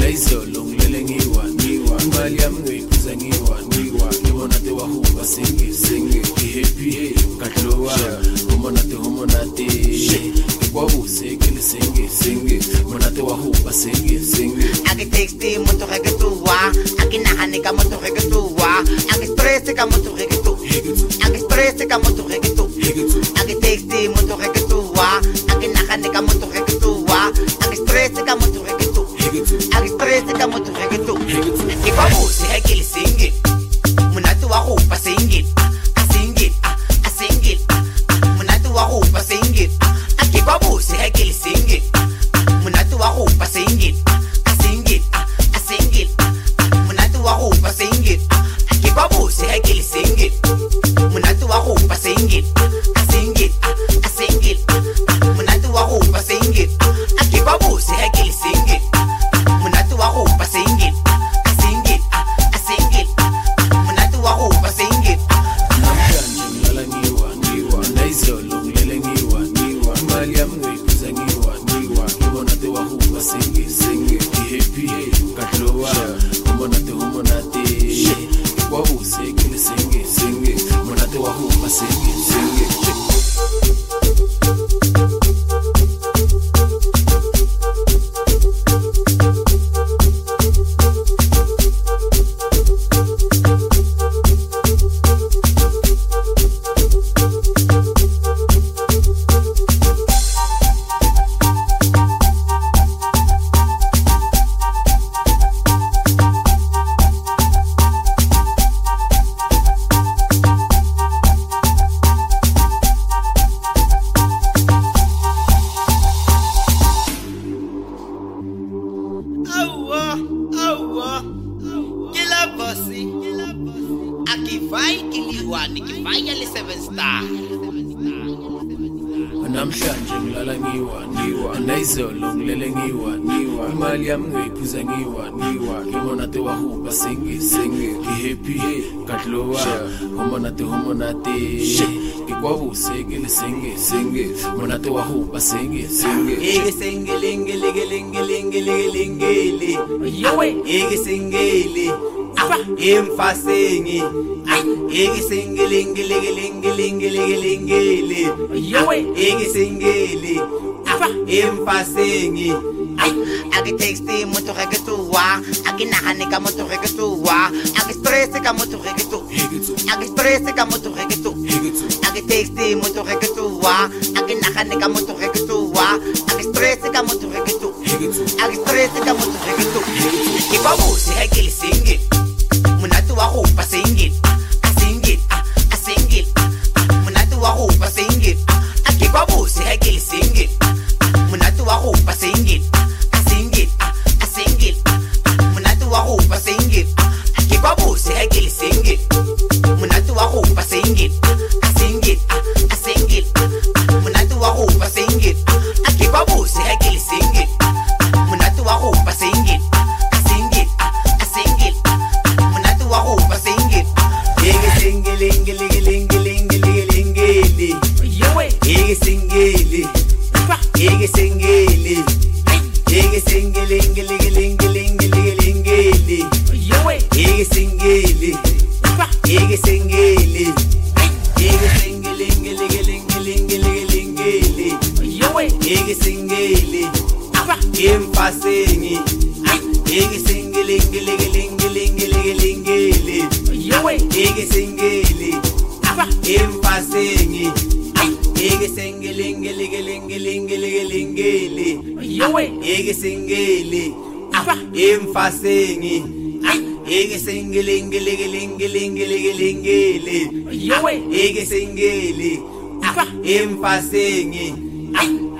Naizolo ngilele ngiwa imali yami ngiyiphuza ngiwa ngibona te wahuba singi happy katlowa homonate kwabuse ke le singi monate wahuba singi ake texte moto ge ke tuwa ake nagane ka moto ge ke tuwa ake stress ka moto ge ke tuwa ake stress ka moto ge ke tuwa ake texte moto ge ke tuwa ake nagane ka moto ge ke tuwa ake stress ka moto ge ke tuwa ake stress ka moto ge ke tuwa ke kwabuse ge ke le singi monate wahuba singi monate wahuba singi ake kwabuse ge ke le singi monate wahuba singi monate wahuba singi ake kwabuse ge ke le singi monate wahuba singi monate wahuba singi ake kwabuse ge ke le singi monate wahuba singi monate wahuba singi namhlanje ngilala ngiwa naizolo ngilele ngiwa imali yami ngiyiphuza ngiwa ngibona te wahuba singi happy katlowa homonate kwabuse ke le singi monate wahuba singi Kila bossy akivai kiliwani kivaya le 7 star namhlanje ngilala ngiwa naizolo ngilele ngiwa imali yami ngiyiphuza ngiwa ngibona te wahuba singi happy katlowa homonate kwabuse ke le singi monate wahuba singi ege sengelengele yowe ege sengele emfasengi ege sengelengele yowe ege sengele emfasengi ake texte moto ge ke tuwa ake nagane ka moto ge ke tuwa ake stress ka moto ge ke tuwa ake stress ka moto ge ke tuwa ake texte moto ge ke tuwa ake nagane ka moto ge ke tuwa ake stress ka moto ge ke tuwa ake stress ka moto ge ke tuwa ke kwabuse ge ke le singi monate wahuba singi monate wahuba singi ake kwabuse ge ke le singi monate wahuba singi monate wahuba singi ake kwabuse ge ke le singi monate wahuba singi monate wahuba singi ake kwabuse ge ke le singi monate wahuba singi monate wahuba singi ege sengelengele yowe ege sengele ege sengele yowe ege sengele yowe ege sengele emfasengi ege sengelengele yowe ege sengele emfasengi ege sengelengele yowe ege sengele emfasengi ege sengelengele yowe ege sengele emfasengi